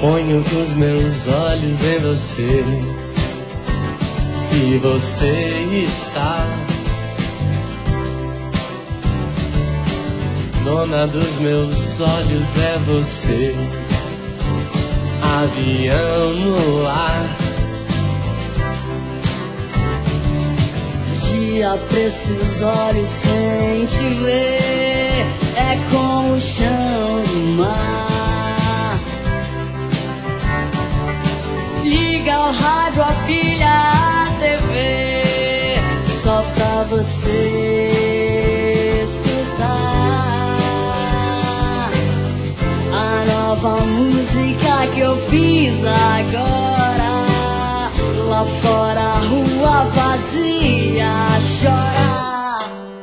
Ponho os meus olhos em você. Se você está dona dos meus olhos, é você. Avião no ar. Dia pra esses olhos sem te ver é como o chão do mar. Liga o rádio, apilha a TV só pra você escutar a nova música que eu fiz agora. Lá fora a rua vazia chora.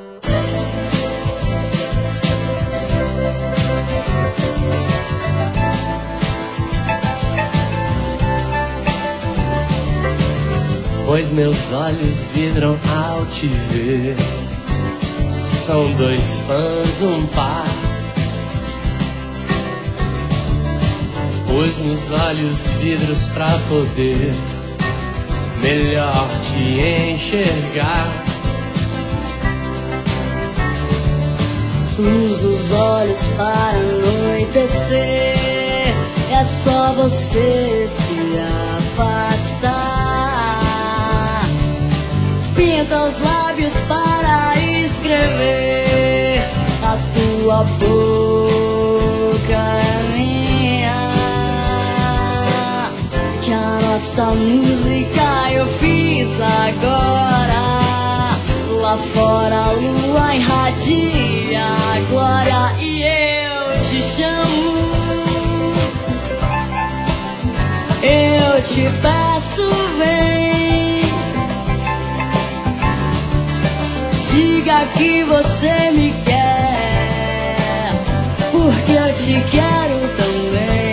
Pois meus olhos vibram ao te ver. São dois fãs, um par. Pus nos olhos vidros pra poder melhor te enxergar. Usa os olhos para anoitecer. É só você se afastar. Pinta os lábios para escrever. A tua boca é minha. Que a nossa música eu fiz agora. Lá fora a lua irradia a glória e eu te chamo. Eu te peço, vem. Diga que você me quer, porque eu te quero também.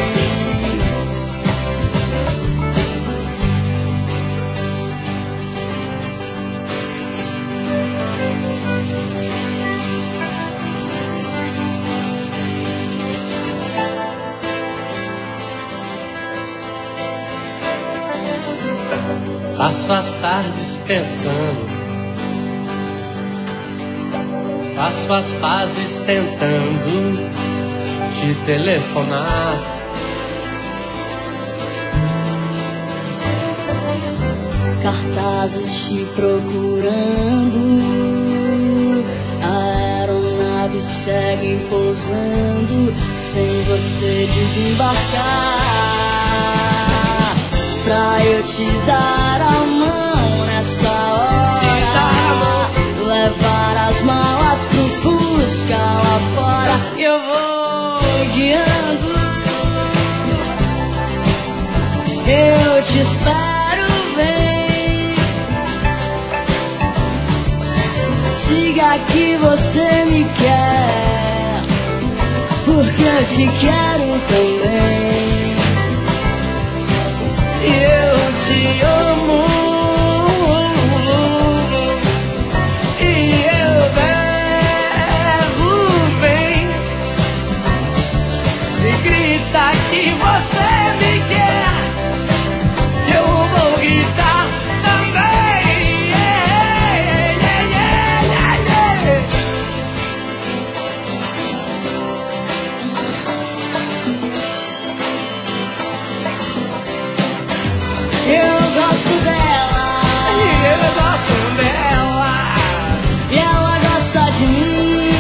Passo as tardes pensando, faço as pazes tentando te telefonar. Cartazes te procurando, a aeronave segue pousando sem você desembarcar. Pra eu te dar a mão nessa hora, levar as malas pro Fusca lá fora, eu vou guiando. Eu te espero, vem. Diga que você me quer, porque eu te quero também. Eu te amo e eu levo bem. E grita que você me quer, que eu vou gritar também. Eu gosto dela, Eu gosto dela, e ela gosta de mim.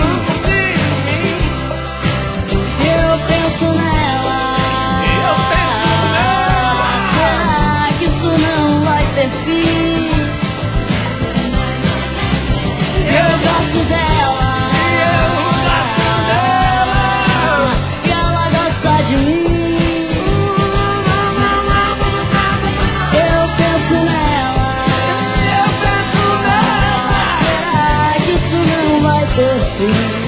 Eu penso nela, será que isso não vai ter fim? Eu gosto dela, e ela gosta de mim. Eu penso nela, será que isso não vai ter fim?